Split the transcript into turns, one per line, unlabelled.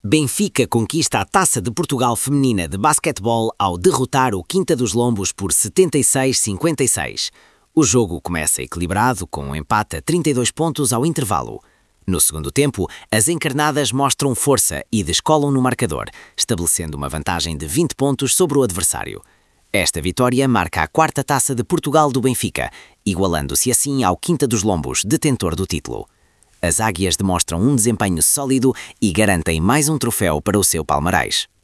Benfica conquista a Taça de Portugal Feminina de Basquetebol ao derrotar o Quinta dos Lombos por 76-56. O jogo começa equilibrado, com um empate a 32 pontos ao intervalo. No segundo tempo, as encarnadas mostram força e descolam no marcador, estabelecendo uma vantagem de 20 pontos sobre o adversário. Esta vitória marca a quarta Taça de Portugal do Benfica, igualando-se assim ao Quinta dos Lombos, detentor do título. As águias demonstram um desempenho sólido e garantem mais um troféu para o seu palmarés.